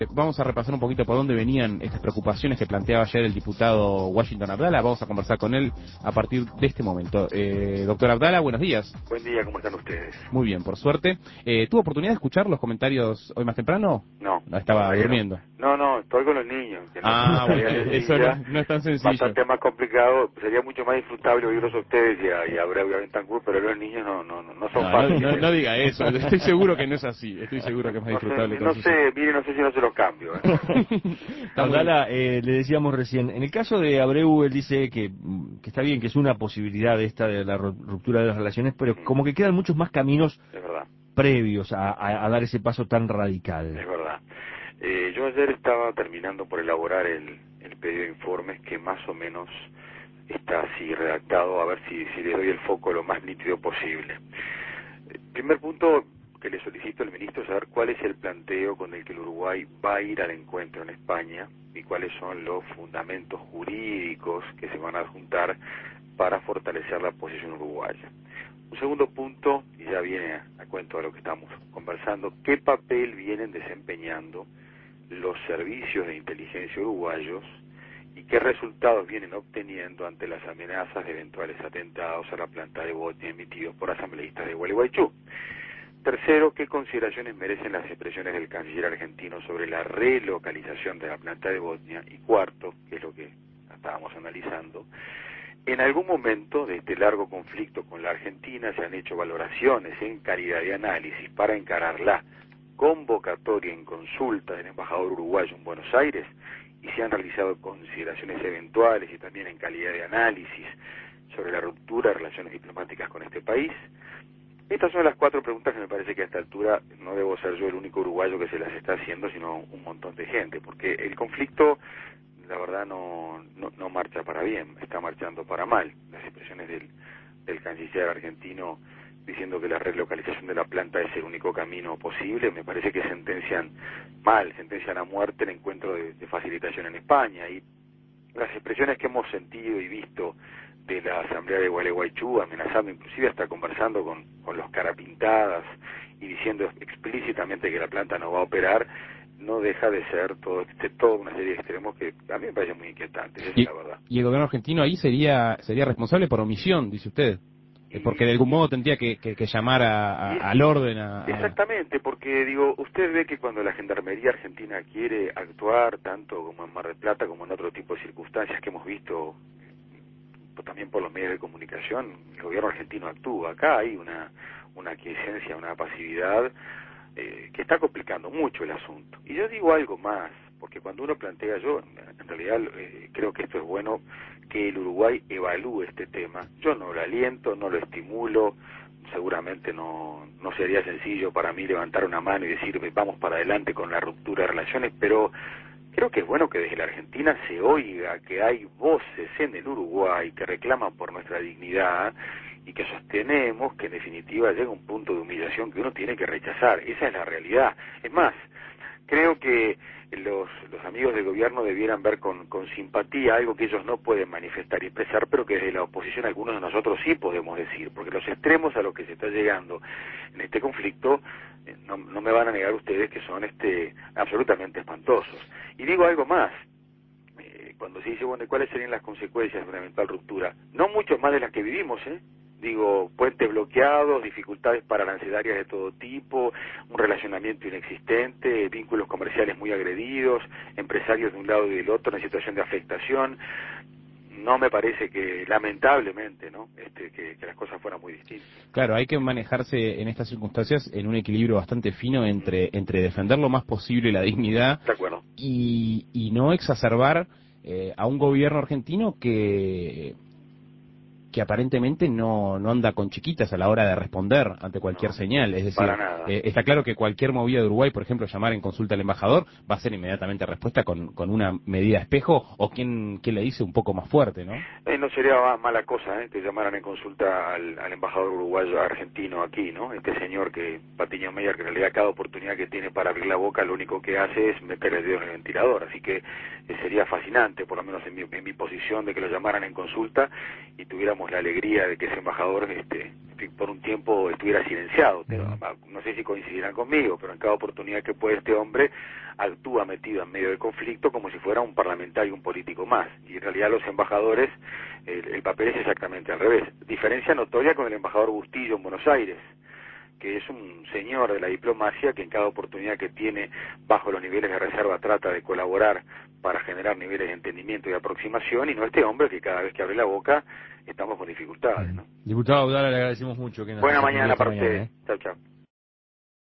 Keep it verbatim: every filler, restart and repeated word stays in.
Vamos a repasar un poquito por dónde venían estas preocupaciones que planteaba ayer el diputado Washington Abdala. Vamos a conversar con él a partir de este momento. Eh, doctor Abdala, buenos días. Buen día, ¿cómo están ustedes? Muy bien, por suerte. Eh, ¿Tuvo oportunidad de escuchar los comentarios hoy más temprano? No. No, estaba durmiendo. No, no, estoy con los niños. Que no ah, es bueno, eso no, no es tan sencillo. Bastante más complicado, sería mucho más disfrutable oírlos a ustedes y a, y a Abreu y a Bentancur, pero los niños no, no, no, no son no, fáciles. No, no, no diga eso, estoy seguro que no es así, estoy seguro que es más no disfrutable. Sé, no sé, mire, no sé si no se los cambio. ¿eh? Abdala, eh, le decíamos recién, en el caso de Abreu, él dice que, que está bien, que es una posibilidad esta de la ruptura de las relaciones, pero Mm. como que quedan muchos más caminos Es verdad. previos a, a, a dar ese paso tan radical. Es verdad. Eh, yo ayer estaba terminando por elaborar el, el pedido de informes que más o menos está así redactado, a ver si, si le doy el foco lo más nítido posible. Eh, primer punto que le solicito al ministro es saber cuál es el planteo con el que el Uruguay va a ir al encuentro en España y cuáles son los fundamentos jurídicos que se van a adjuntar para fortalecer la posición uruguaya. Un segundo punto, y ya viene a, a cuento de lo que estamos conversando, ¿qué papel vienen desempeñando los servicios de inteligencia uruguayos y qué resultados vienen obteniendo ante las amenazas de eventuales atentados a la planta de Botnia emitidos por asambleístas de Gualeguaychú? Tercero, ¿qué consideraciones merecen las expresiones del canciller argentino sobre la relocalización de la planta de Botnia? Y cuarto, que es lo que estábamos analizando, en algún momento de este largo conflicto con la Argentina se han hecho valoraciones en calidad de análisis para encarar la convocatoria en consulta del embajador uruguayo en Buenos Aires y se han realizado consideraciones eventuales y también en calidad de análisis sobre la ruptura de relaciones diplomáticas con este país. Estas son las cuatro preguntas que me parece que a esta altura no debo ser yo el único uruguayo que se las está haciendo, sino un montón de gente, porque el conflicto, la verdad, no, no, no marcha para bien, está marchando para mal. Las expresiones del, del canciller argentino diciendo que la relocalización de la planta es el único camino posible, me parece que sentencian mal, sentencian a muerte el encuentro de, de facilitación en España, y las expresiones que hemos sentido y visto de la Asamblea de Gualeguaychú, amenazando, inclusive hasta conversando con, con los carapintadas y diciendo explícitamente que la planta no va a operar, no deja de ser todo, este, toda una serie de extremos que a mí me parece muy inquietante, esa y, es la verdad. Y el gobierno argentino ahí sería sería responsable por omisión, dice usted, y, porque de algún modo tendría que, que, que llamar a, a, es, al orden. A, a... Exactamente, porque digo, usted ve que cuando la Gendarmería Argentina quiere actuar, tanto como en Mar del Plata como en otro tipo de circunstancias que hemos visto también por los medios de comunicación, el gobierno argentino actúa. Acá hay una, una aquiescencia, una pasividad eh, que está complicando mucho el asunto. Y yo digo algo más, porque cuando uno plantea, yo en realidad eh, creo que esto es bueno, que el Uruguay evalúe este tema. Yo no lo aliento, no lo estimulo, seguramente no, no sería sencillo para mí levantar una mano y decir vamos para adelante con la ruptura de relaciones, pero creo que es bueno que desde la Argentina se oiga que hay voces en el Uruguay que reclaman por nuestra dignidad y que sostenemos que en definitiva llega un punto de humillación que uno tiene que rechazar. Esa es la realidad. Es más, creo que los, los amigos del gobierno debieran ver con, con simpatía algo que ellos no pueden manifestar y expresar, pero que desde la oposición algunos de nosotros sí podemos decir, porque los extremos a los que se está llegando en este conflicto, eh, no, no me van a negar ustedes que son este absolutamente espantosos. Y digo algo más, eh, cuando se dice, bueno, ¿cuáles serían las consecuencias de una eventual ruptura? No mucho más de las que vivimos, ¿eh? Digo, puentes bloqueados, dificultades paralancelarias de todo tipo, un relacionamiento inexistente, vínculos comerciales muy agredidos, empresarios de un lado y del otro en situación de afectación. No me parece que, lamentablemente, ¿no? Este, que, que las cosas fueran muy distintas. Claro, hay que manejarse en estas circunstancias en un equilibrio bastante fino entre, entre defender lo más posible la dignidad De acuerdo. y, y no exacerbar eh, a un gobierno argentino que... que aparentemente no, no anda con chiquitas a la hora de responder ante cualquier No, señal. Es decir, para nada. Eh, está claro que cualquier movida de Uruguay, por ejemplo, llamar en consulta al embajador, va a ser inmediatamente respuesta con, con una medida de espejo o quien, quien le dice un poco más fuerte, ¿no? Eh, no sería mala cosa, ¿eh? Que llamaran en consulta al, al embajador uruguayo argentino aquí, ¿no? Este señor que, Patiño Meyer, que en realidad cada oportunidad que tiene para abrir la boca lo único que hace es meter el dedo en el ventilador, así que eh, sería fascinante, por lo menos en mi, en mi posición, de que lo llamaran en consulta y tuviéramos teníamos la alegría de que ese embajador este, por un tiempo estuviera silenciado. No sé si coincidirán conmigo, pero en cada oportunidad que puede este hombre actúa metido en medio del conflicto como si fuera un parlamentario, un político más. Y en realidad los embajadores, el, el papel es exactamente al revés. Diferencia notoria con el embajador Bustillo en Buenos Aires, que es un señor de la diplomacia que en cada oportunidad que tiene bajo los niveles de reserva trata de colaborar para generar niveles de entendimiento y aproximación, y no este hombre que cada vez que abre la boca estamos con dificultades, ¿no? Diputado Abdala, le agradecemos mucho que nos Buena atendió mañana esta para mañana, ustedes. ¿eh? Chao, chao.